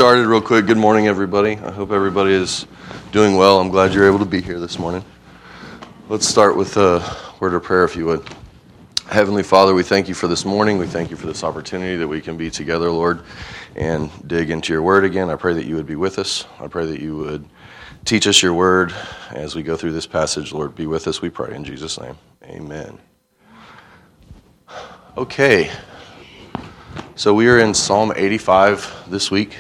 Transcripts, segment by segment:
started real quick. Good morning, everybody. I hope everybody is doing well. I'm glad you're able to be here this morning. Let's start with a word of prayer, if you would. Heavenly Father, we thank you for this morning. We thank you for this opportunity that we can be together, Lord, and dig into your word again. I pray that you would be with us. I pray that you would teach us your word as we go through this passage. Lord, be with us, we pray. In Jesus' name, amen. Okay. So we are in Psalm 85 this week,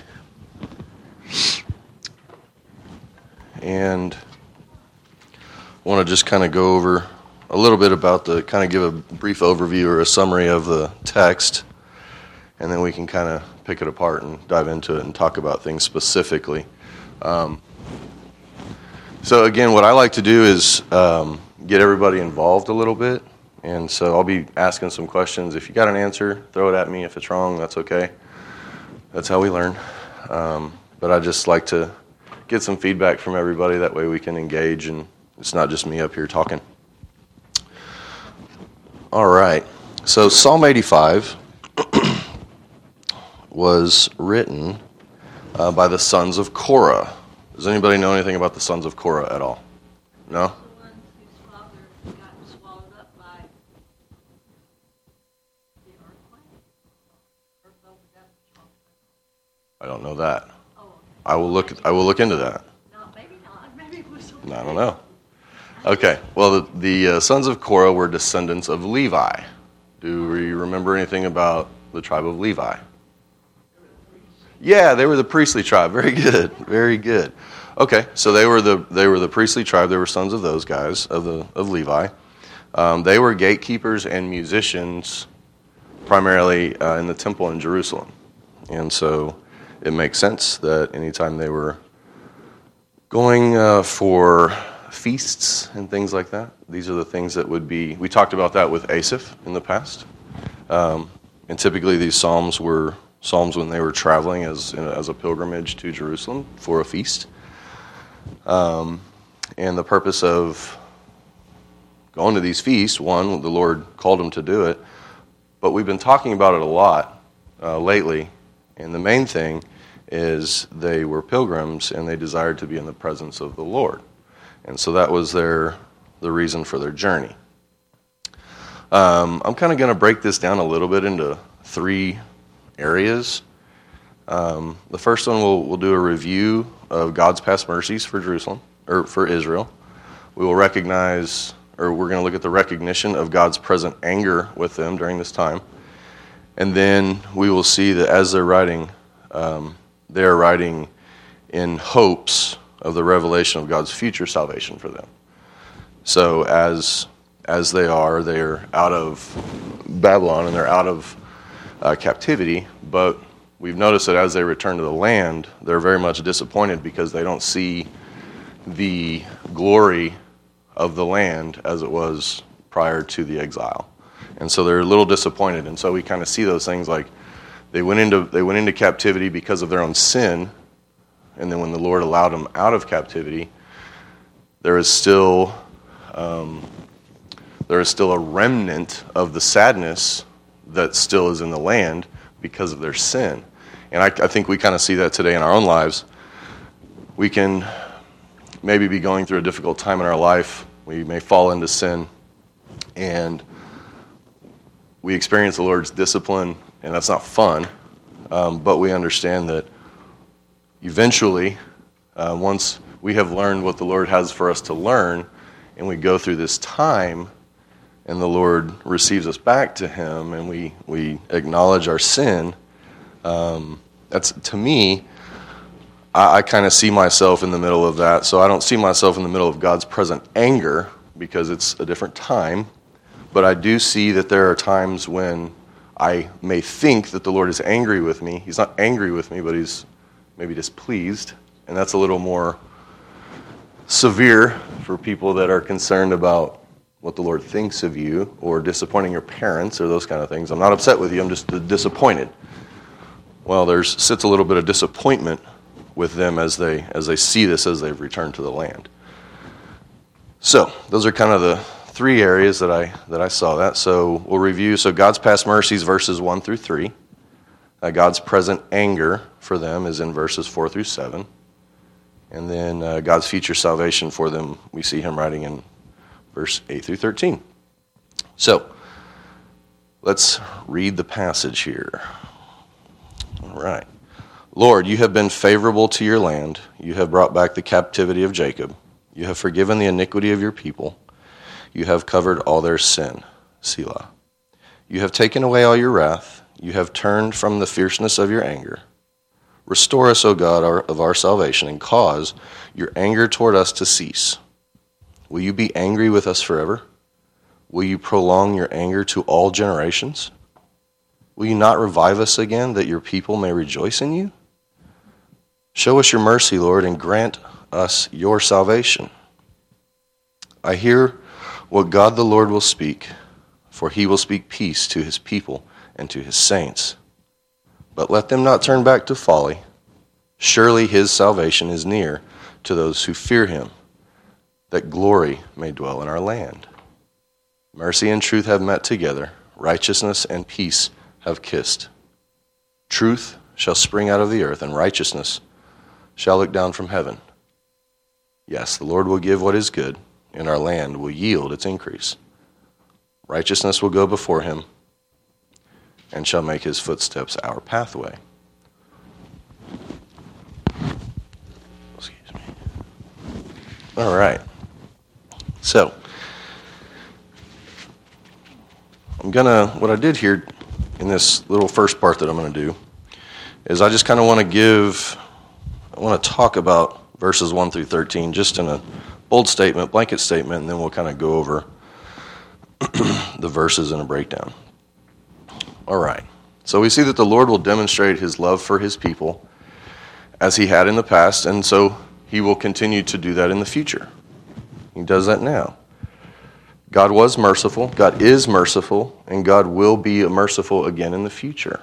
and I want to just kind of go over a little bit about kind of give a brief overview or a summary of the text, and then we can kind of pick it apart and dive into it and talk about things specifically. So again, what I like to do is get everybody involved a little bit. And so I'll be asking some questions. If you got an answer, throw it at me. If it's wrong, that's okay. That's how we learn. But I just like to get some feedback from everybody. That way we can engage, and it's not just me up here talking. All right. So Psalm 85 was written by the sons of Korah. Does anybody know anything about the sons of Korah at all? No? I don't know that. I will look into that. No, maybe not. Maybe it was. I don't know. Okay. Well, the sons of Korah were descendants of Levi. Do we remember anything about the tribe of Levi? Yeah, they were the priestly tribe. Very good. Very good. Okay, so they were the priestly tribe. They were sons of those guys of Levi. They were gatekeepers and musicians, primarily in the temple in Jerusalem, and so it makes sense that anytime they were going for feasts and things like that, these are the things that would be. We talked about that with Asaph in the past, and typically these psalms were psalms when they were traveling as a pilgrimage to Jerusalem for a feast. And the purpose of going to these feasts, one, the Lord called them to do it, but we've been talking about it a lot lately, and the main thing is they were pilgrims and they desired to be in the presence of the Lord. And so that was the reason for their journey. I'm kind of going to break this down a little bit into three areas. The first one, we'll do a review of God's past mercies for Jerusalem, or for Israel. We will recognize, or we're going to look at the recognition of God's present anger with them during this time. And then we will see that as they're writing in hopes of the revelation of God's future salvation for them. So as they're out of Babylon and they're out of captivity, but we've noticed that as they return to the land, they're very much disappointed because they don't see the glory of the land as it was prior to the exile. And so they're a little disappointed. And so we kind of see those things like they went into captivity because of their own sin, and then when the Lord allowed them out of captivity, there is still a remnant of the sadness that still is in the land because of their sin. And I think we kind of see that today in our own lives. We can maybe be going through a difficult time in our life. We may fall into sin, and we experience the Lord's discipline, and that's not fun. But we understand that eventually, once we have learned what the Lord has for us to learn, and we go through this time, and the Lord receives us back to Him, and we acknowledge our sin, that's, to me, I kind of see myself in the middle of that. So I don't see myself in the middle of God's present anger because it's a different time, but I do see that there are times when I may think that the Lord is angry with me. He's not angry with me, but He's maybe displeased, and that's a little more severe for people that are concerned about what the Lord thinks of you, or disappointing your parents, or those kind of things. I'm not upset with you, I'm just disappointed. Well, there sits a little bit of disappointment with them as they see this as they've returned to the land. So those are kind of the three areas that I saw that. So we'll review. So God's past mercies, verses 1 through 3. God's present anger for them is in verses 4 through 7. And then God's future salvation for them, we see him writing in verse 8 through 13. So, let's read the passage here. All right. Lord, you have been favorable to your land. You have brought back the captivity of Jacob. You have forgiven the iniquity of your people. You have covered all their sin. Selah. You have taken away all your wrath. You have turned from the fierceness of your anger. Restore us, O God, of our salvation, and cause your anger toward us to cease. Will you be angry with us forever? Will you prolong your anger to all generations? Will you not revive us again, that your people may rejoice in you? Show us your mercy, Lord, and grant us your salvation. I hear what God the Lord will speak, for he will speak peace to his people and to his saints. But let them not turn back to folly. Surely his salvation is near to those who fear him, that glory may dwell in our land. Mercy and truth have met together. Righteousness and peace have kissed. Truth shall spring out of the earth, and righteousness shall look down from heaven. Yes, the Lord will give what is good, and our land will yield its increase. Righteousness will go before him, and shall make his footsteps our pathway. Excuse me. All right. So, what I did here in this little first part that I'm going to do is I just kind of want to talk about verses 1 through 13 just in a bold statement, blanket statement, and then we'll kind of go over the verses in a breakdown. All right. So we see that the Lord will demonstrate his love for his people as he had in the past, and so he will continue to do that in the future. He does that now. God was merciful, God is merciful, and God will be merciful again in the future.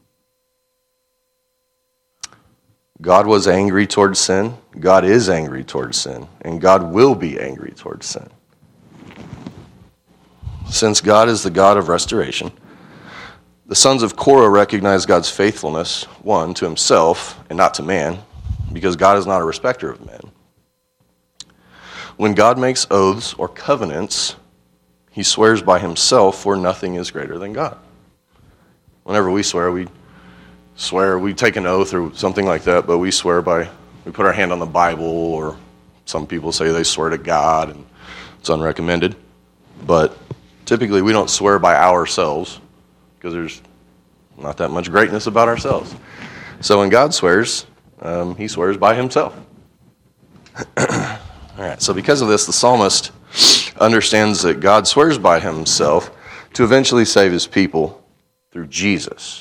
God was angry towards sin, God is angry towards sin, and God will be angry towards sin. Since God is the God of restoration, the sons of Korah recognize God's faithfulness, one, to himself and not to man, because God is not a respecter of men. When God makes oaths or covenants, he swears by himself, for nothing is greater than God. Whenever we swear, we take an oath or something like that, but we put our hand on the Bible, or some people say they swear to God, and it's unrecommended. But typically we don't swear by ourselves, because there's not that much greatness about ourselves. So when God swears, he swears by himself. All right, so because of this, the psalmist understands that God swears by himself to eventually save his people through Jesus.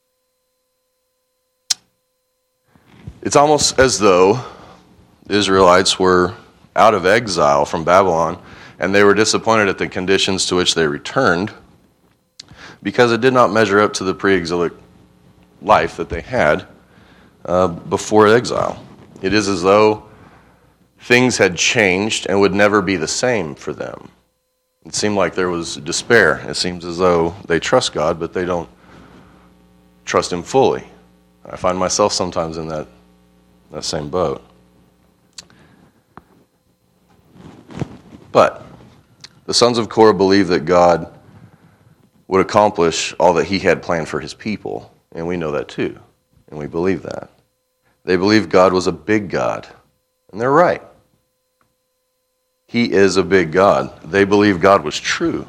It's almost as though the Israelites were out of exile from Babylon, and they were disappointed at the conditions to which they returned, because it did not measure up to the pre-exilic life that they had before exile. It is as though things had changed and would never be the same for them. It seemed like there was despair. It seems as though they trust God, but they don't trust him fully. I find myself sometimes in that same boat. But the sons of Korah believed that God would accomplish all that he had planned for his people, and we know that too, and we believe that. They believed God was a big God, and they're right. He is a big God. They believed God was true.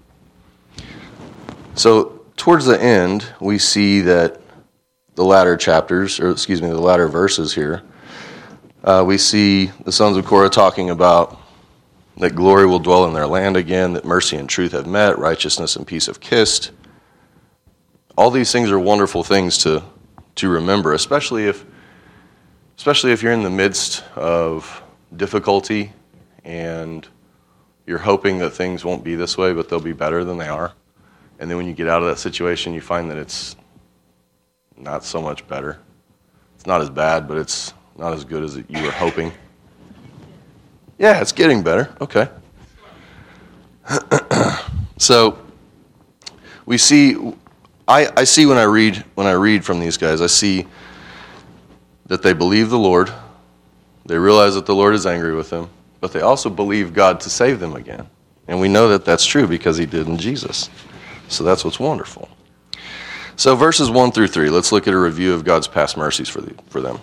So towards the end, we see that the latter verses here, we see the sons of Korah talking about that glory will dwell in their land again, that mercy and truth have met, righteousness and peace have kissed. All these things are wonderful things to remember, especially if you're in the midst of difficulty and you're hoping that things won't be this way, but they'll be better than they are. And then when you get out of that situation, you find that it's not so much better. It's not as bad, but it's not as good as you were hoping. Yeah, it's getting better. Okay. So we see I see when I read from these guys, I see that they believe the Lord, they realize that the Lord is angry with them, but they also believe God to save them again. And we know that that's true because he did in Jesus. So that's what's wonderful. So verses 1 through 3, let's look at a review of God's past mercies for them.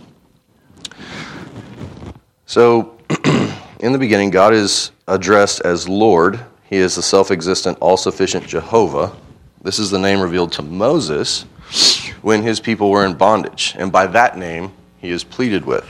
So in the beginning, God is addressed as Lord. He is the self-existent, all-sufficient Jehovah. This is the name revealed to Moses when his people were in bondage. And by that name, he is pleaded with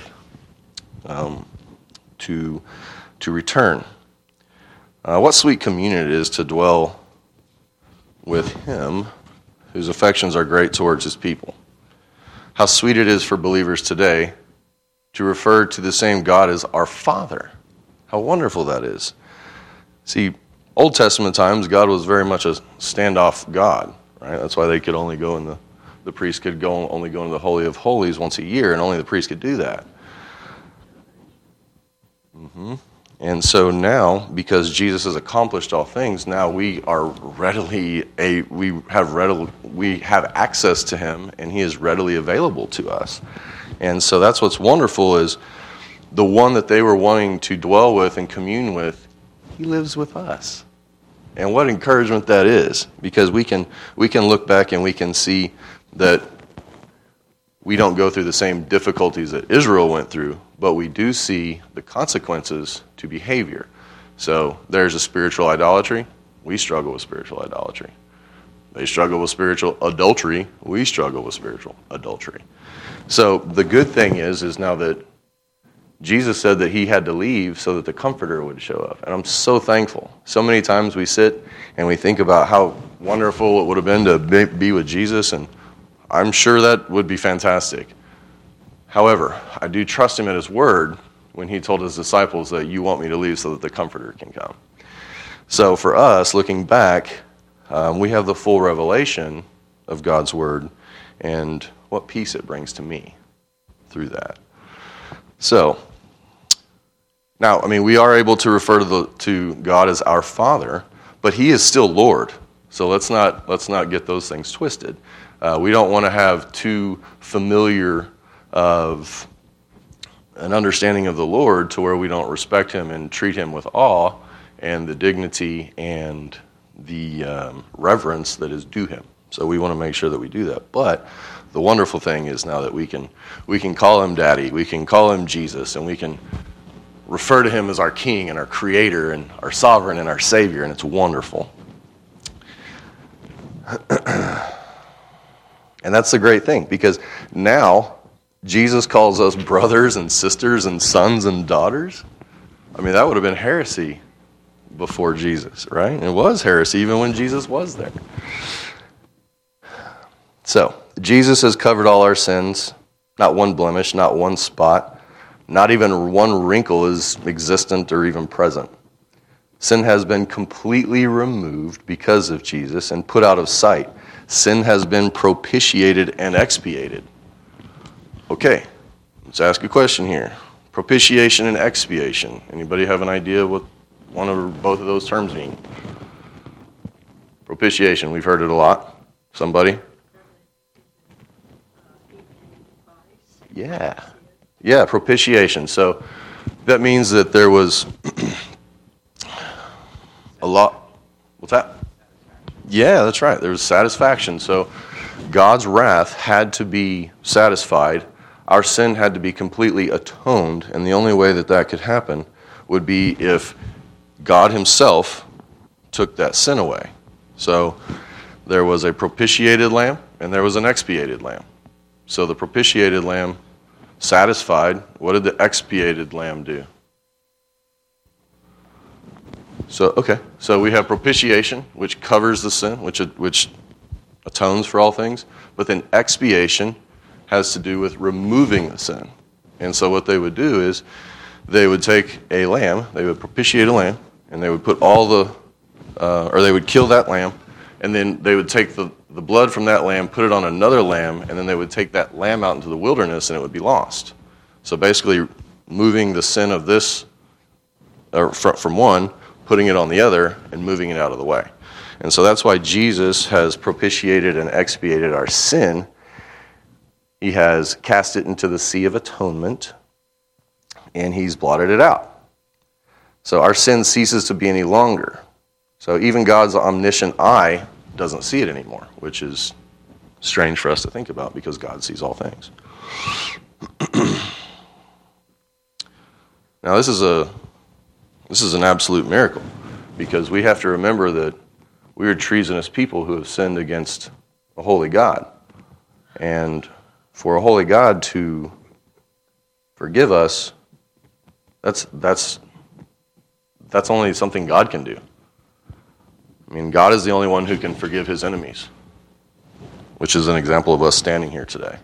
to return. What sweet communion it is to dwell with him whose affections are great towards his people. How sweet it is for believers today to refer to the same God as our Father. How wonderful that is. See, Old Testament times, God was very much a standoff God, right? That's why they could only go in the priest could only go into the Holy of Holies once a year, and only the priest could do that. And so now, because Jesus has accomplished all things, now we have access to him, and he is readily available to us. And so that's what's wonderful is the one that they were wanting to dwell with and commune with, he lives with us. And what encouragement that is, because we can look back and we can see that we don't go through the same difficulties that Israel went through, but we do see the consequences to behavior. So there's a spiritual idolatry. We struggle with spiritual idolatry. They struggle with spiritual adultery. We struggle with spiritual adultery. So the good thing is now that Jesus said that he had to leave so that the Comforter would show up. And I'm so thankful. So many times we sit and we think about how wonderful it would have been to be with Jesus, and I'm sure that would be fantastic. However, I do trust him at his word when he told his disciples that you want me to leave so that the Comforter can come. So for us, looking back, we have the full revelation of God's word and what peace it brings to me through that. So, now, we are able to refer to God as our Father, but he is still Lord. So let's not get those things twisted. We don't want to have too familiar of an understanding of the Lord to where we don't respect him and treat him with awe and the dignity and the reverence that is due him. So we want to make sure that we do that. But the wonderful thing is now that we can call him Daddy, we can call him Jesus, and we can refer to him as our King and our Creator and our Sovereign and our Savior, and it's wonderful. And that's the great thing, because now Jesus calls us brothers and sisters and sons and daughters. That would have been heresy before Jesus, right? It was heresy even when Jesus was there. So, Jesus has covered all our sins, not one blemish, not one spot, not even one wrinkle is existent or even present. Sin has been completely removed because of Jesus and put out of sight. Sin has been propitiated and expiated. Okay, let's ask a question here. Propitiation and expiation. Anybody have an idea what one or both of those terms mean? Propitiation, we've heard it a lot. Somebody? Yeah, propitiation. So that means that there was a lot. What's that? Yeah, that's right. There was satisfaction. So God's wrath had to be satisfied. Our sin had to be completely atoned. And the only way that could happen would be if God himself took that sin away. So there was a propitiated lamb and there was an expiated lamb. So the propitiated lamb satisfied. What did the expiated lamb do? So we have propitiation, which covers the sin, which atones for all things. But then expiation has to do with removing the sin. And so what they would do is they would take a lamb, they would propitiate a lamb, and they would put or they would kill that lamb, and then they would take the blood from that lamb, put it on another lamb, and then they would take that lamb out into the wilderness and it would be lost. So basically moving the sin of this from one, putting it on the other, and moving it out of the way. And so that's why Jesus has propitiated and expiated our sin. He has cast it into the sea of atonement, and he's blotted it out. So our sin ceases to be any longer. So even God's omniscient eye doesn't see it anymore, which is strange for us to think about because God sees all things. Now this is an absolute miracle because we have to remember that we are treasonous people who have sinned against a holy God. And for a holy God to forgive us, that's only something God can do. I mean, God is the only one who can forgive his enemies, which is an example of us standing here today.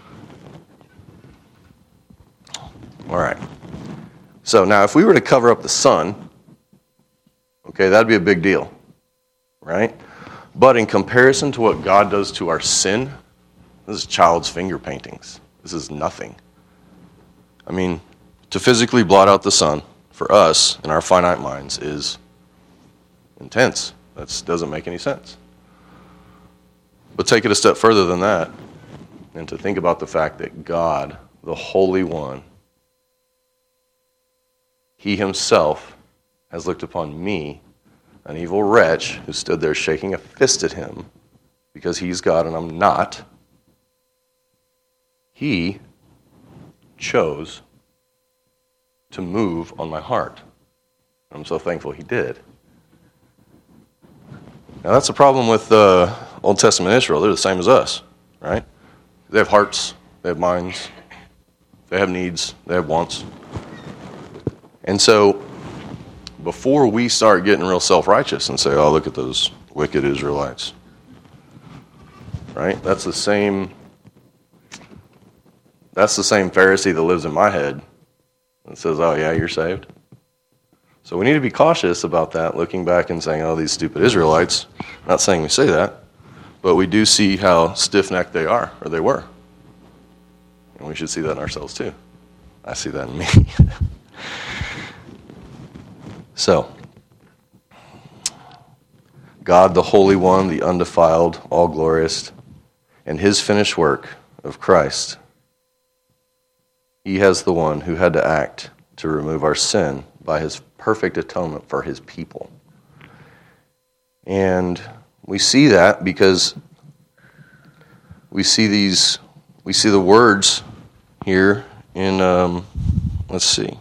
All right. So now if we were to cover up the sun, okay, that'd be a big deal, right? But in comparison to what God does to our sin, this is child's finger paintings. This is nothing. I mean, to physically blot out the sun for us in our finite minds is intense. That doesn't make any sense. But take it a step further than that, and to think about the fact that God, the Holy One, he himself has looked upon me, an evil wretch who stood there shaking a fist at him because he's God and I'm not. He chose to move on my heart. I'm so thankful he did. Now that's the problem with Old Testament Israel. They're the same as us, right? They have hearts, they have minds, they have needs, they have wants. And so before we start getting real self-righteous and say, oh, look at those wicked Israelites, right? That's the same Pharisee that lives in my head and says, oh yeah, you're saved. So we need to be cautious about that, looking back and saying, oh, these stupid Israelites. Not saying we say that, but we do see how stiff-necked they are, or they were. And we should see that in ourselves too. I see that in me. So, God, the Holy One, the undefiled, all-glorious, and his finished work of Christ, he has the one who had to act to remove our sin by his perfect atonement for his people. And we see that because we see the words here in, let's see,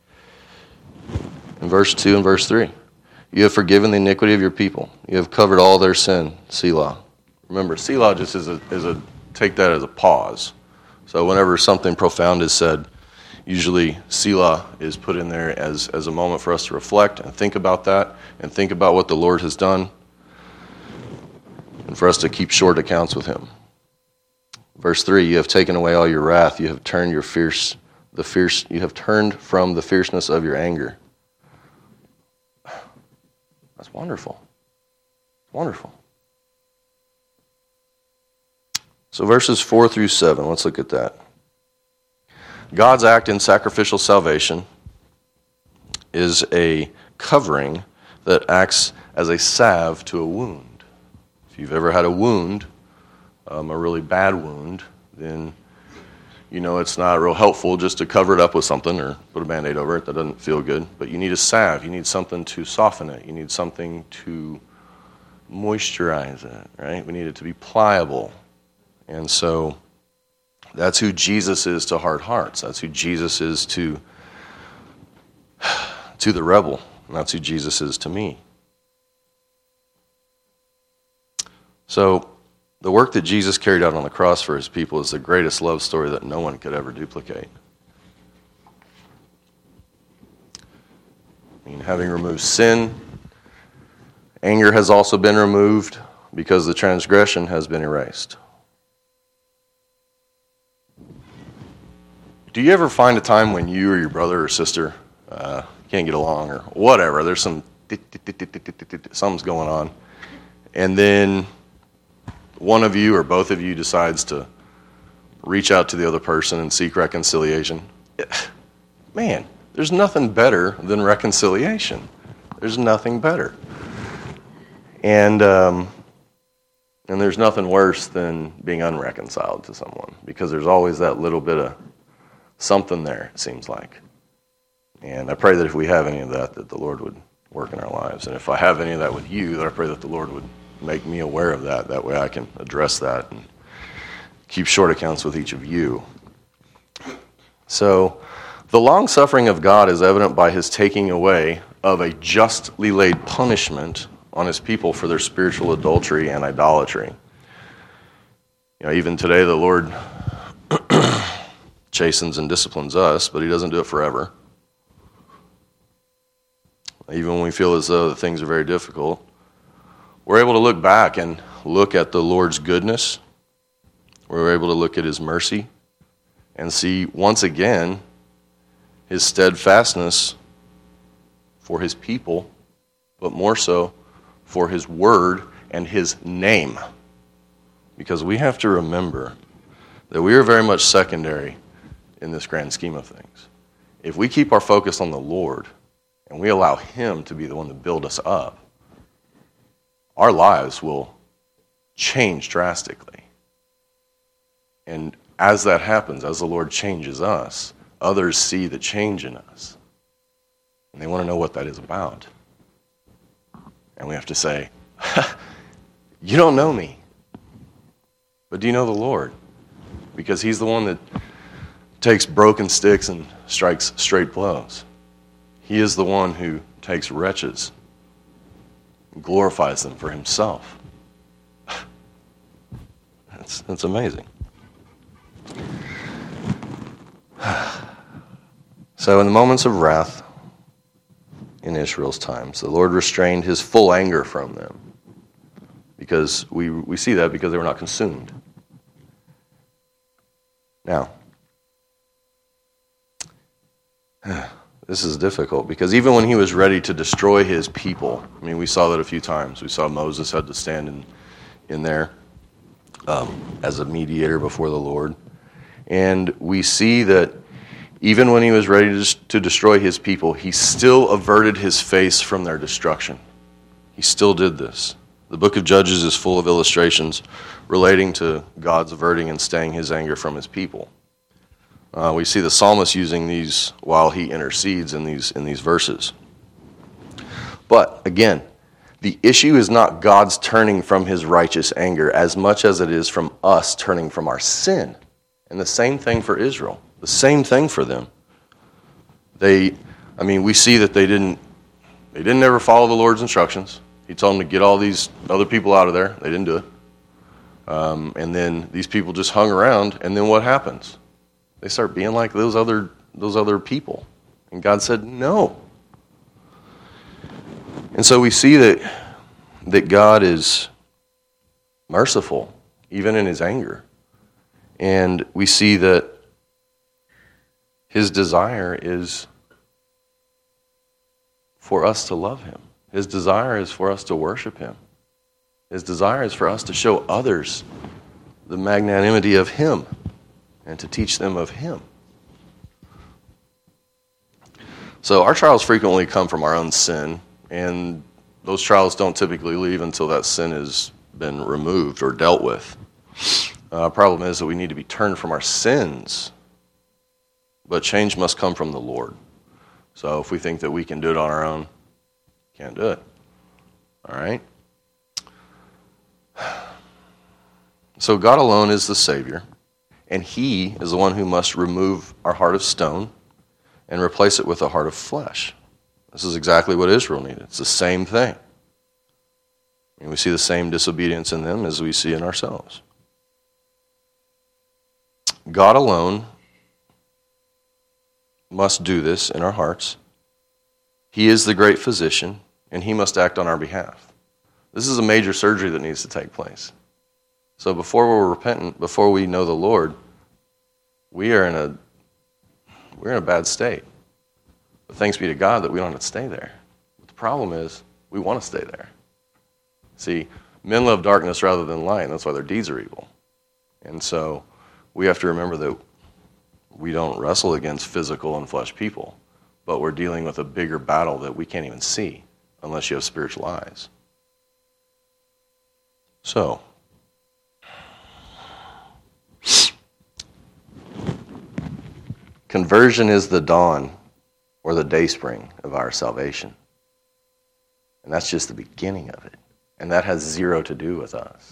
in verse 2 and verse 3. You have forgiven the iniquity of your people. You have covered all their sin, Selah. Remember, Selah just take that as a pause. So whenever something profound is said, usually Selah is put in there as a moment for us to reflect and think about that and think about what the Lord has done and for us to keep short accounts with him. Verse 3, you have taken away all your wrath. You have turned you have turned from the fierceness of your anger. That's wonderful. Wonderful. So verses 4 through 7, let's look at that. God's act in sacrificial salvation is a covering that acts as a salve to a wound. If you've ever had a wound, a really bad wound, then you know it's not real helpful just to cover it up with something or put a Band-Aid over it. That doesn't feel good. But you need a salve. You need something to soften it. You need something to moisturize it, right? We need it to be pliable. And so that's who Jesus is to hard hearts. That's who Jesus is to the rebel. And that's who Jesus is to me. So the work that Jesus carried out on the cross for his people is the greatest love story that no one could ever duplicate. I mean, having removed sin, anger has also been removed because the transgression has been erased. Do you ever find a time when you or your brother or sister can't get along or whatever? There's something's going on. And then one of you or both of you decides to reach out to the other person and seek reconciliation. Man, there's nothing better than reconciliation. There's nothing better. And there's nothing worse than being unreconciled to someone, because there's always that little bit of something there, it seems like. And I pray that if we have any of that, that the Lord would work in our lives. And if I have any of that with you, that I pray that the Lord would make me aware of that. That way I can address that and keep short accounts with each of you. So, the long-suffering of God is evident by his taking away of a justly laid punishment on his people for their spiritual adultery and idolatry. Even today the Lord chastens and disciplines us, but he doesn't do it forever. Even when we feel as though things are very difficult, we're able to look back and look at the Lord's goodness. We're able to look at his mercy and see once again his steadfastness for his people, but more so for his word and his name. Because we have to remember that we are very much secondary in this grand scheme of things. If we keep our focus on the Lord and we allow him to be the one to build us up, our lives will change drastically. And as that happens, as the Lord changes us, others see the change in us. And they want to know what that is about. And we have to say, you don't know me, but do you know the Lord? Because he's the one that takes broken sticks and strikes straight blows. He is the one who takes wretches and glorifies them for himself. That's amazing. So in the moments of wrath in Israel's times, the Lord restrained his full anger from them, because we see that because they were not consumed. Now, this is difficult, because even when he was ready to destroy his people, we saw that a few times. We saw Moses had to stand in there as a mediator before the Lord. And we see that even when he was ready to destroy his people, he still averted his face from their destruction. He still did this. The book of Judges is full of illustrations relating to God's averting and staying his anger from his people. We see the psalmist using these while he intercedes in these verses. But again, the issue is not God's turning from his righteous anger as much as it is from us turning from our sin. And the same thing for Israel. The same thing for them. We see that they didn't ever follow the Lord's instructions. He told them to get all these other people out of there. They didn't do it. And then these people just hung around, and then what happens? They start being like those other people. And God said, no. And so we see that God is merciful, even in his anger. And we see that his desire is for us to love him. His desire is for us to worship him. His desire is for us to show others the magnanimity of him and to teach them of him. So our trials frequently come from our own sin, and those trials don't typically leave until that sin has been removed or dealt with. Problem is that we need to be turned from our sins, but change must come from the Lord. So if we think that we can do it on our own, can't do it. All right? So God alone is the Savior, and he is the one who must remove our heart of stone and replace it with a heart of flesh. This is exactly what Israel needed. It's the same thing. And we see the same disobedience in them as we see in ourselves. God alone must do this in our hearts. He is the great physician, and he must act on our behalf. This is a major surgery that needs to take place. So before we're repentant, before we know the Lord, we're in a bad state. But thanks be to God that we don't have to stay there. But the problem is, we want to stay there. See, men love darkness rather than light, and that's why their deeds are evil. And so we have to remember that we don't wrestle against physical and flesh people, but we're dealing with a bigger battle that we can't even see unless you have spiritual eyes. So, conversion is the dawn or the dayspring of our salvation. And that's just the beginning of it. And that has zero to do with us.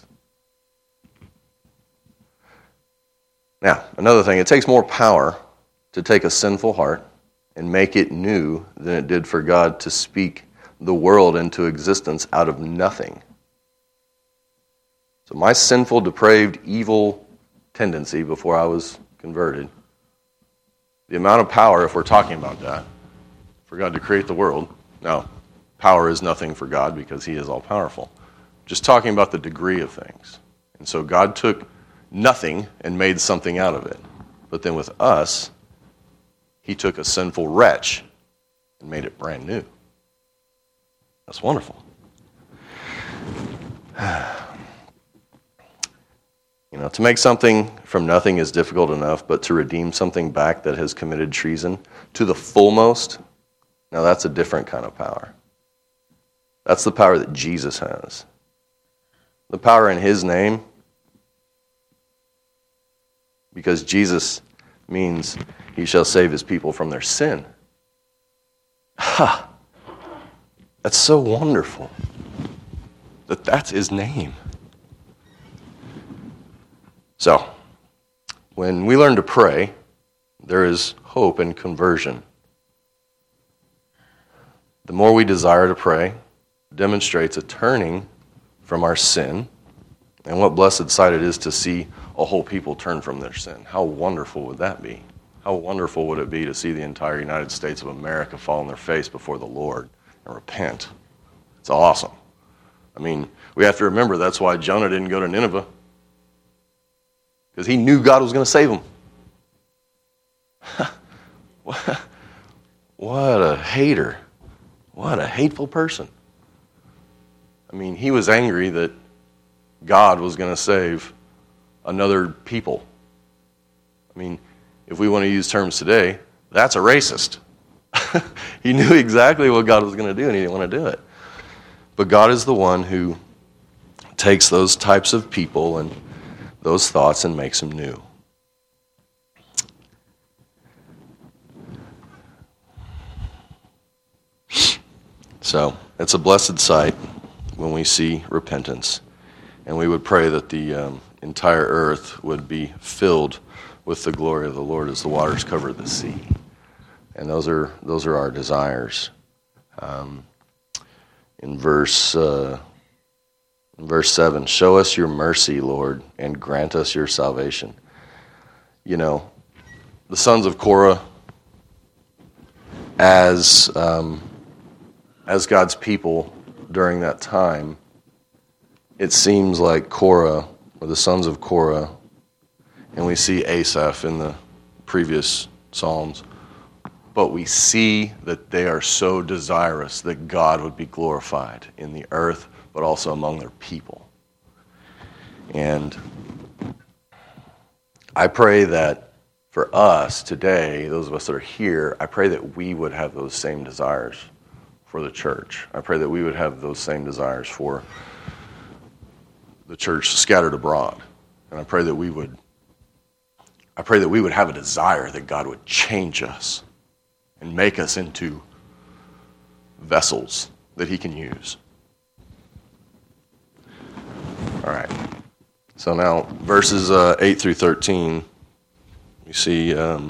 Now, another thing, it takes more power to take a sinful heart and make it new than it did for God to speak the world into existence out of nothing. So my sinful, depraved, evil tendency before I was converted, the amount of power, if we're talking about that, for God to create the world. Now, power is nothing for God because he is all-powerful. Just talking about the degree of things. And so God took nothing and made something out of it. But then with us, he took a sinful wretch and made it brand new. That's wonderful. You know, to make something from nothing is difficult enough, but to redeem something back that has committed treason to the fullmost, now that's a different kind of power. That's the power that Jesus has. The power in his name, because Jesus means he shall save his people from their sin. Ha! That's so wonderful that that's his name. So, when we learn to pray, there is hope and conversion. The more we desire to pray, demonstrates a turning from our sin, and what blessed sight it is to see a whole people turn from their sin. How wonderful would that be? How wonderful would it be to see the entire United States of America fall on their face before the Lord and repent? It's awesome. I mean, we have to remember that's why Jonah didn't go to Nineveh, because he knew God was going to save him. What a hater. What a hateful person. I mean, he was angry that God was going to save another people. I mean, if we want to use terms today, that's a racist. He knew exactly what God was going to do, and he didn't want to do it. But God is the one who takes those types of people and those thoughts and makes them new. So, it's a blessed sight when we see repentance. And we would pray that the entire earth would be filled with the glory of the Lord as the waters cover the sea. And those are our desires. In verse 7, show us your mercy, Lord, and grant us your salvation. You know, the sons of Korah, as God's people during that time, it seems like Korah, or the sons of Korah, and we see Asaph in the previous Psalms, but we see that they are so desirous that God would be glorified in the earth, but also among their people. And I pray that for us today, those of us that are here, I pray that we would have those same desires for the church. I pray that we would have those same desires for the church scattered abroad. And I pray that we would have a desire that God would change us and make us into vessels that he can use. All right. So now, verses 8 through 13, we see the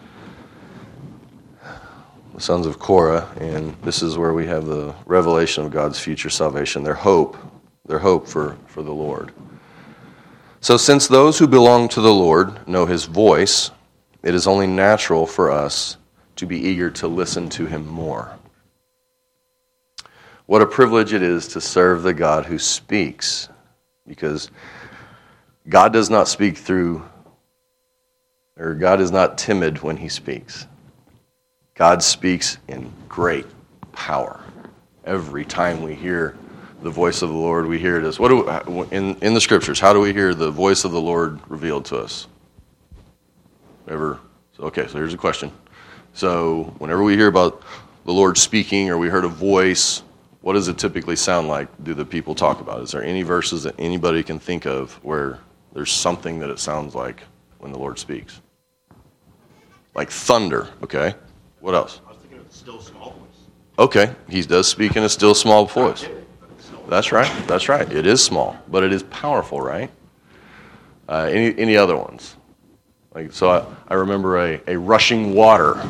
sons of Korah, and this is where we have the revelation of God's future salvation, their hope for the Lord. So since those who belong to the Lord know his voice, it is only natural for us to be eager to listen to him more. What a privilege it is to serve the God who speaks, because God does not speak through, or God is not timid when he speaks. God speaks in great power. Every time we hear the voice of the Lord, we hear it as, in the scriptures, how do we hear the voice of the Lord revealed to us? So here's a question. So whenever we hear about the Lord speaking, or we heard a voice, what does it typically sound like? Do the people talk about? Is there any verses that anybody can think of where there's something that it sounds like when the Lord speaks? Like thunder, okay? What else? I was thinking of the still small voice. Okay, he does speak in a still small voice. That's right. It is small, but it is powerful, right? Any other ones? Like, so I remember a rushing water,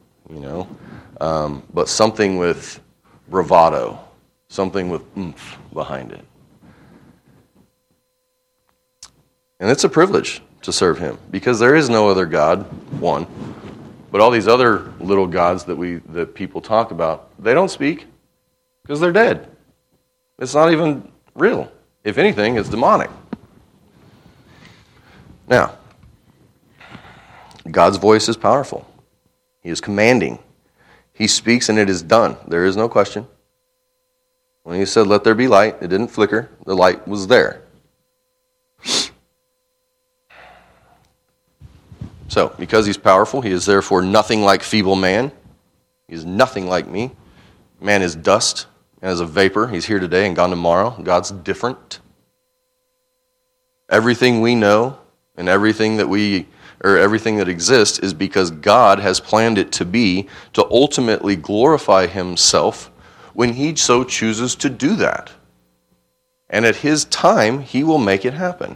but something with bravado, something with oomph behind it. And it's a privilege to serve him because there is no other God, one. But all these other little gods that people talk about, they don't speak because they're dead. It's not even real. If anything, it's demonic. Now, God's voice is powerful. He is commanding. He speaks and it is done. There is no question. When he said, "Let there be light," it didn't flicker. The light was there. So, because he's powerful, he is therefore nothing like feeble man. He is nothing like me. Man is dust and is a vapor. He's here today and gone tomorrow. God's different. Everything we know and everything that exists is because God has planned it to be to ultimately glorify himself when he so chooses to do that. And at his time, he will make it happen.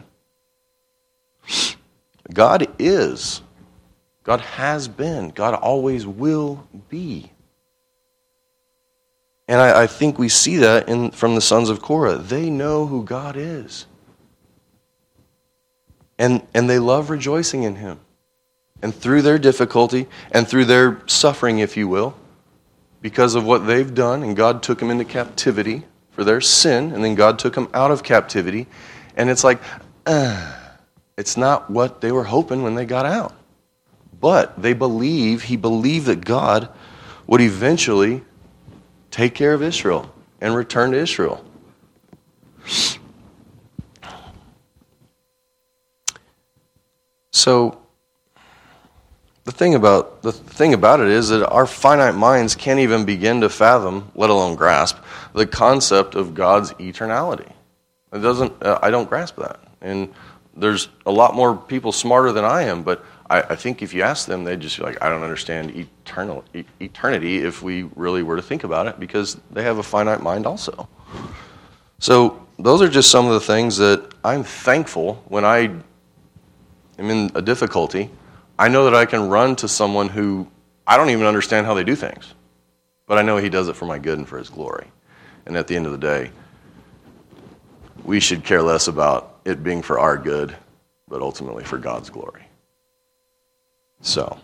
God is. God has been. God always will be. And I think we see that from the sons of Korah. They know who God is. And they love rejoicing in him. And through their difficulty and through their suffering, if you will, because of what they've done, and God took them into captivity for their sin, and then God took them out of captivity. And it's like, it's not what they were hoping when they got out. But he believed that God would eventually take care of Israel and return to Israel. So the thing about it is that our finite minds can't even begin to fathom, let alone grasp, the concept of God's eternality. I don't grasp that. And there's a lot more people smarter than I am, but I think if you ask them, they'd just be like, I don't understand eternity if we really were to think about it, because they have a finite mind also. So those are just some of the things that I'm thankful when I am in a difficulty. I know that I can run to someone who I don't even understand how they do things, but I know he does it for my good and for his glory. And at the end of the day, we should care less about it being for our good, but ultimately for God's glory. So,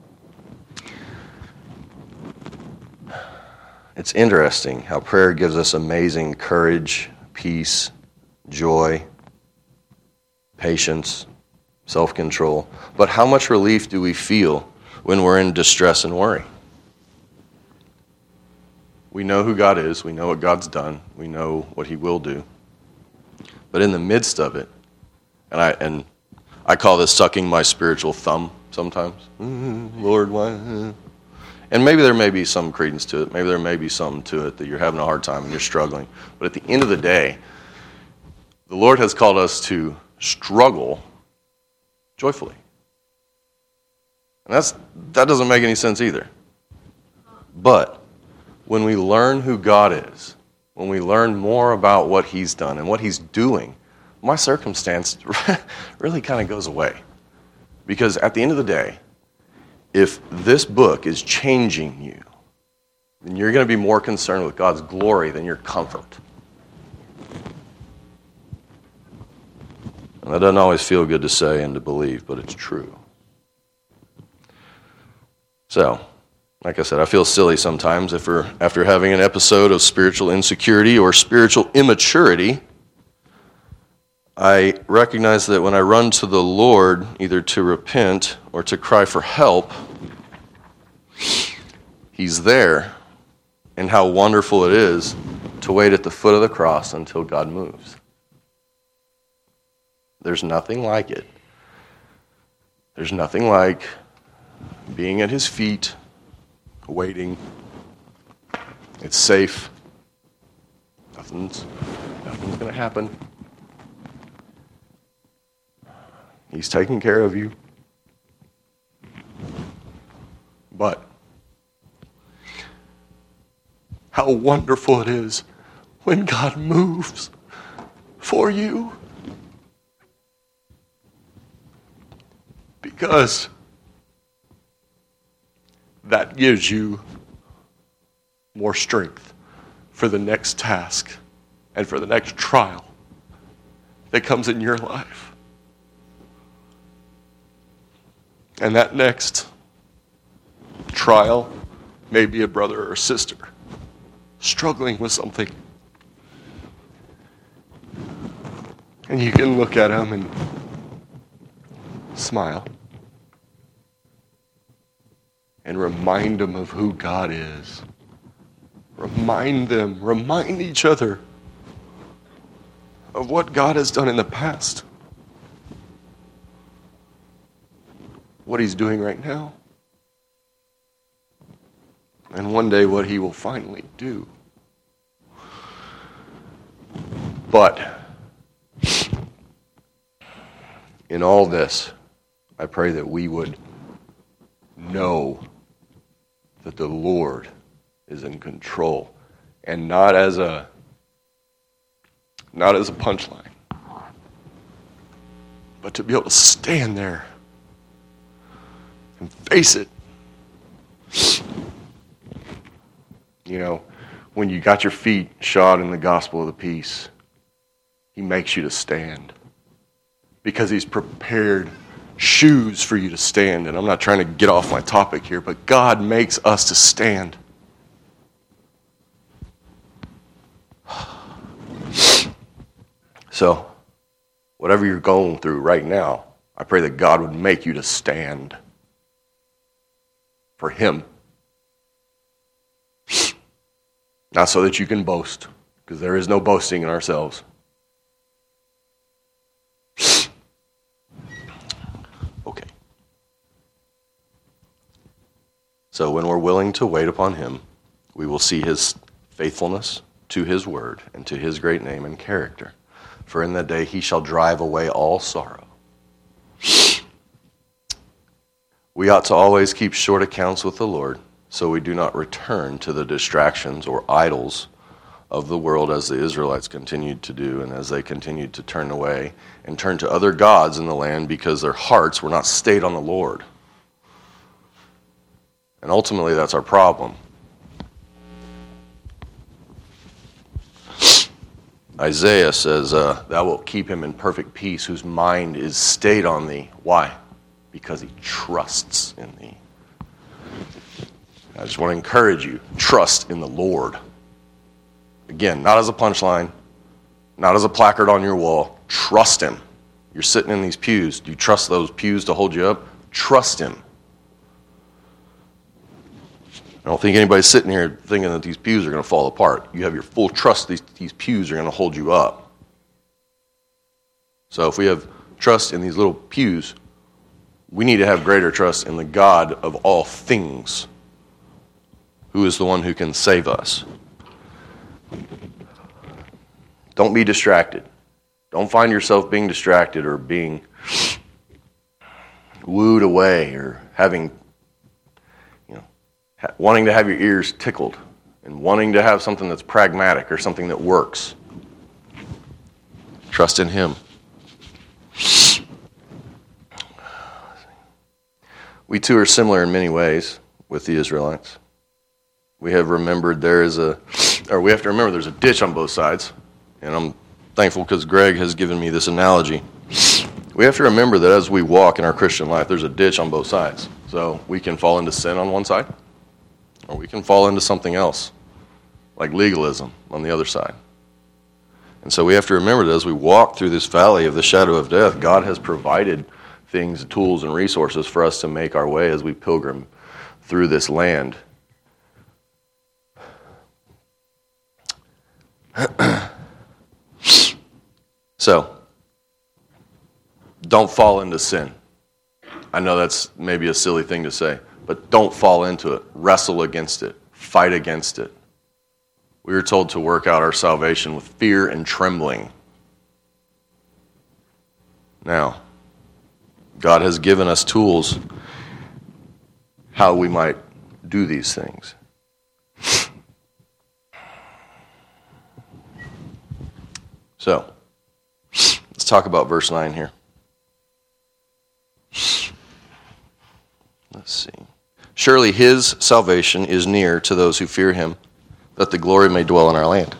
it's interesting how prayer gives us amazing courage, peace, joy, patience, self-control. But how much relief do we feel when we're in distress and worry? We know who God is. We know what God's done. We know what he will do. But in the midst of it, and I call this sucking my spiritual thumb sometimes. Lord, why? And maybe there may be some credence to it. Maybe there may be something to it that you're having a hard time and you're struggling. But at the end of the day, the Lord has called us to struggle joyfully. And that doesn't make any sense either. But when we learn who God is, when we learn more about what he's done and what he's doing, my circumstance really kind of goes away. Because at the end of the day, if this book is changing you, then you're going to be more concerned with God's glory than your comfort. And that doesn't always feel good to say and to believe, but it's true. So, like I said, I feel silly sometimes after having an episode of spiritual insecurity or spiritual immaturity. I recognize that when I run to the Lord, either to repent or to cry for help, he's there. And how wonderful it is to wait at the foot of the cross until God moves. There's nothing like it. There's nothing like being at his feet, waiting. It's safe. Nothing's going to happen. He's taking care of you. But how wonderful it is when God moves for you. Because that gives you more strength for the next task and for the next trial that comes in your life. And that next trial may be a brother or a sister struggling with something. And you can look at them and smile and remind them of who God is. Remind each other of what God has done in the past. What he's doing right now. And one day what he will finally do. But in all this, I pray that we would know that the Lord is in control, and not as a punchline, but to be able to stand there and face it. You know, when you got your feet shod in the gospel of the peace, he makes you to stand because he's prepared shoes for you to stand. And I'm not trying to get off my topic here, but God makes us to stand. So, whatever you're going through right now, I pray that God would make you to stand for him. Not so that you can boast, because there is no boasting in ourselves. Okay. So when we're willing to wait upon him, we will see his faithfulness to his word and to his great name and character. For in that day he shall drive away all sorrow. We ought to always keep short accounts with the Lord, so we do not return to the distractions or idols of the world as the Israelites continued to do, and as they continued to turn away and turn to other gods in the land because their hearts were not stayed on the Lord. And ultimately that's our problem. Isaiah says, thou wilt keep him in perfect peace whose mind is stayed on thee. Why? Because he trusts in thee. I just want to encourage you, trust in the Lord. Again, not as a punchline, not as a placard on your wall. Trust him. You're sitting in these pews. Do you trust those pews to hold you up? Trust him. I don't think anybody's sitting here thinking that these pews are going to fall apart. You have your full trust these pews are going to hold you up. So if we have trust in these little pews, we need to have greater trust in the God of all things, who is the one who can save us. Don't be distracted. Don't find yourself being distracted or being wooed away or wanting to have your ears tickled and wanting to have something that's pragmatic or something that works. Trust in him. We too are similar in many ways with the Israelites. We have to remember there's a ditch on both sides. And I'm thankful because Greg has given me this analogy. We have to remember that as we walk in our Christian life, there's a ditch on both sides. So we can fall into sin on one side, or we can fall into something else, like legalism on the other side. And so we have to remember that as we walk through this valley of the shadow of death, God has provided things, tools, and resources for us to make our way as we pilgrim through this land. So, don't fall into sin. I know that's maybe a silly thing to say, but don't fall into it. Wrestle against it. Fight against it. We are told to work out our salvation with fear and trembling. Now, God has given us tools how we might do these things. So, let's talk about verse 9 here. Let's see. Surely his salvation is near to those who fear him, that the glory may dwell in our land.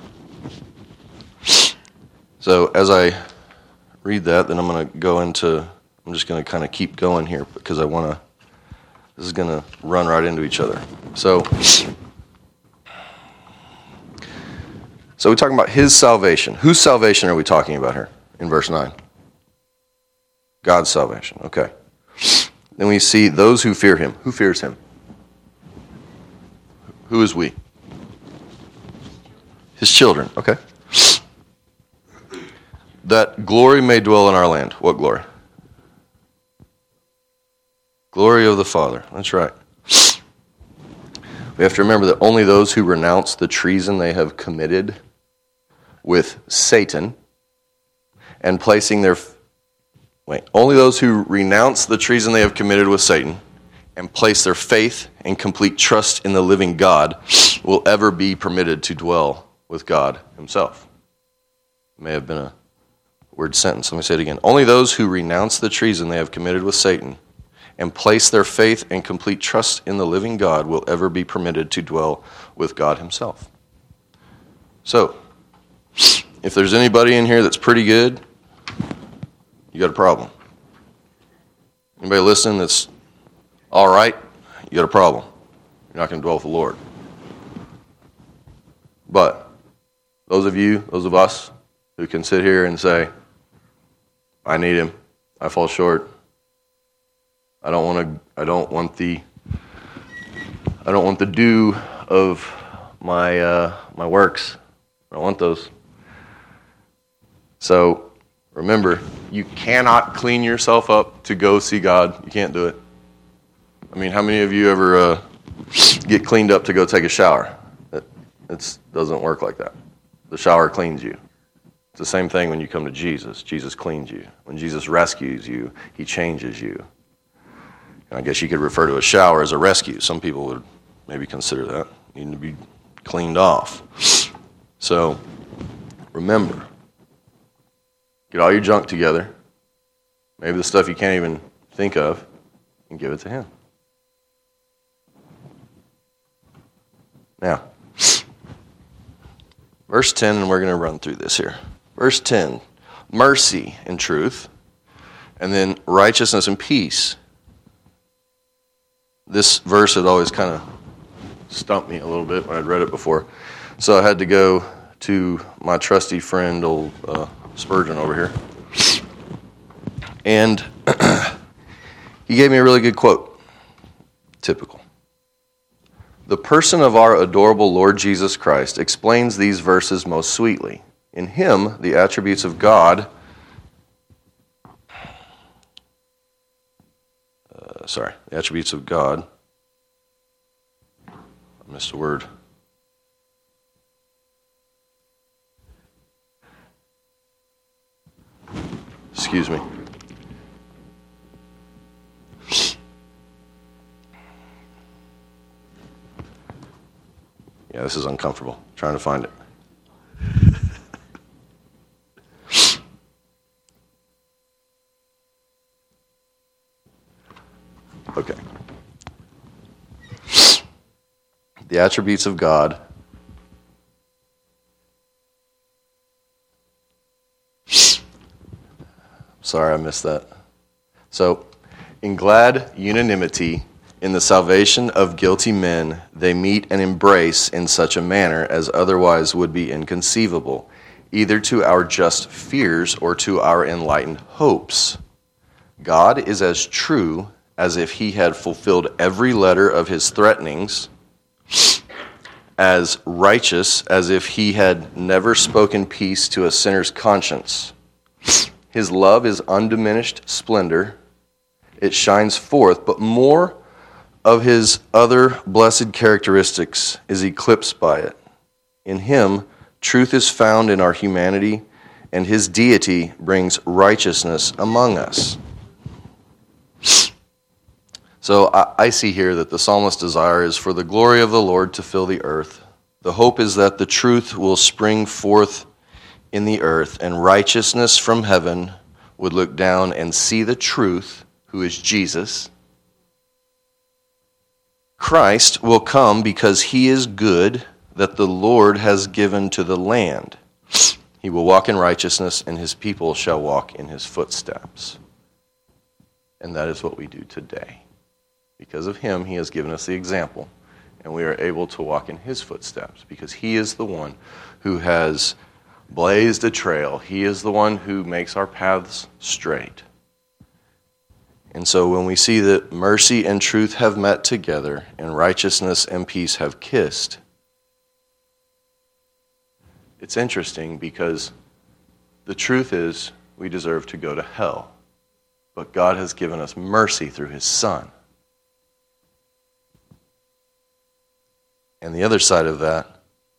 So, as I read that, then I'm just going to kind of keep going here because this is going to run right into each other. So we're talking about his salvation. Whose salvation are we talking about here in verse 9? God's salvation, okay. Then we see those who fear him. Who fears him? Who is we? His children, okay. That glory may dwell in our land. What glory? Glory of the Father. That's right. We have to remember that only those who renounce the treason they have committed with Satan and only those who renounce the treason they have committed with Satan and place their faith and complete trust in the living God will ever be permitted to dwell with God himself. It may have been a weird sentence. Let me say it again. Only those who renounce the treason they have committed with Satan and place their faith and complete trust in the living God will ever be permitted to dwell with God himself. So, if there's anybody in here that's pretty good, you got a problem. Anybody listening that's all right, you got a problem. You're not going to dwell with the Lord. But those of us who can sit here and say, I need him, I fall short, I don't want the due of my works. I don't want those. So remember, you cannot clean yourself up to go see God. You can't do it. I mean, how many of you ever get cleaned up to go take a shower? It doesn't work like that. The shower cleans you. It's the same thing when you come to Jesus. Jesus cleans you. When Jesus rescues you, he changes you. And I guess you could refer to a shower as a rescue. Some people would maybe consider that. Needing to be cleaned off. So, remember, get all your junk together, maybe the stuff you can't even think of, and give it to him. Now, verse 10, and we're going to run through this here. Verse 10, mercy and truth, and then righteousness and peace. This verse had always kind of stumped me a little bit when I'd read it before. So I had to go to my trusty friend, old Spurgeon over here. And he gave me a really good quote. Typical. The person of our adorable Lord Jesus Christ explains these verses most sweetly. In him, the attributes of God... the attributes of God... I missed a word. Excuse me. Yeah, this is uncomfortable. Trying to find it. Okay. The attributes of God. Sorry, I missed that. So, in glad unanimity in the salvation of guilty men, they meet and embrace in such a manner as otherwise would be inconceivable, either to our just fears or to our enlightened hopes. God is as true as if he had fulfilled every letter of his threatenings, as righteous as if he had never spoken peace to a sinner's conscience. His love is undiminished splendor. It shines forth, but more of his other blessed characteristics is eclipsed by it. In him, truth is found in our humanity, and his deity brings righteousness among us. So I see here that the psalmist's desire is for the glory of the Lord to fill the earth. The hope is that the truth will spring forth in the earth, and righteousness from heaven would look down and see the truth, who is Jesus. Christ will come because he is good, that the Lord has given to the land. He will walk in righteousness, and his people shall walk in his footsteps. And that is what we do today. Because of him, he has given us the example, and we are able to walk in his footsteps, because he is the one who has blazed a trail. He is the one who makes our paths straight. And so when we see that mercy and truth have met together, and righteousness and peace have kissed, it's interesting because the truth is we deserve to go to hell, but God has given us mercy through his Son. And the other side of that,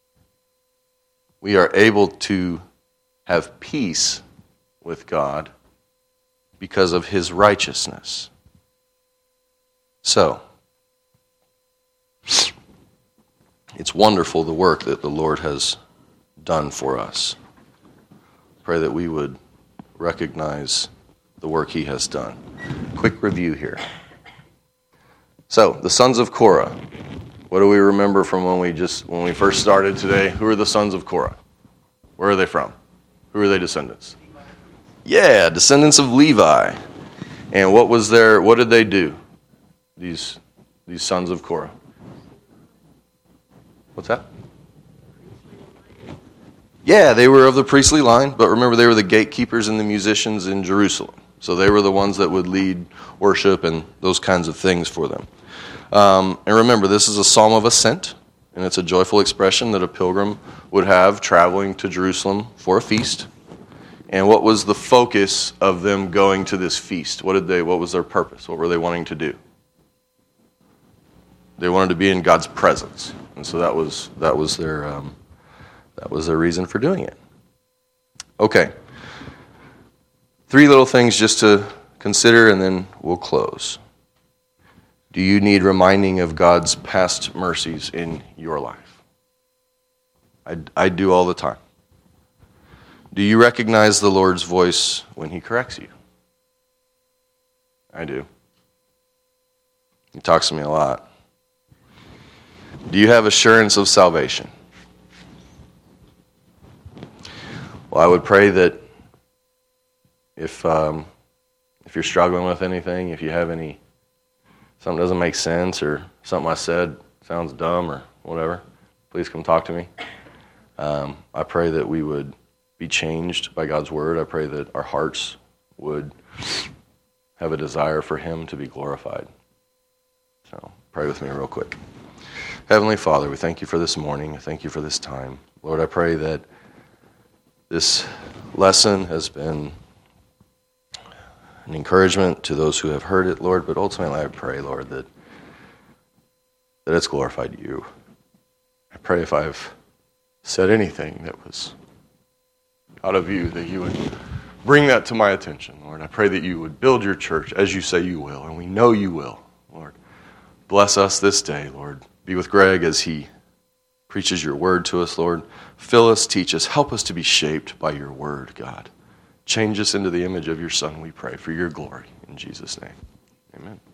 we are able to have peace with God because of his righteousness. So, it's wonderful the work that the Lord has done for us. Pray that we would recognize the work he has done. Quick review here. So, the sons of Korah. What do we remember from when we first started today? Who are the sons of Korah? Where are they from? Who are they descendants? Yeah, descendants of Levi. And what did they do? These sons of Korah. What's that? Yeah, they were of the priestly line, but remember they were the gatekeepers and the musicians in Jerusalem. So they were the ones that would lead worship and those kinds of things for them. And remember, this is a psalm of ascent, and it's a joyful expression that a pilgrim would have traveling to Jerusalem for a feast. And what was the focus of them going to this feast? What was their purpose? What were they wanting to do? They wanted to be in God's presence, and so that was their reason for doing it. Okay, 3 little things just to consider, and then we'll close. Do you need reminding of God's past mercies in your life? I do all the time. Do you recognize the Lord's voice when he corrects you? I do. He talks to me a lot. Do you have assurance of salvation? Well, I would pray that if you're struggling with anything, if you have something doesn't make sense or something I said sounds dumb or whatever, please come talk to me. I pray that we would be changed by God's word. I pray that our hearts would have a desire for him to be glorified. So pray with me real quick. Heavenly Father, we thank you for this morning. Thank you for this time. Lord, I pray that this lesson has been an encouragement to those who have heard it, Lord, but ultimately I pray, Lord, that it's glorified you. I pray if I've said anything that was out of you, that you would bring that to my attention, Lord. I pray that you would build your church as you say you will, and we know you will, Lord. Bless us this day, Lord. Be with Greg as he preaches your word to us, Lord. Fill us, teach us, help us to be shaped by your word, God. Change us into the image of your Son, we pray, for your glory. In Jesus' name, amen.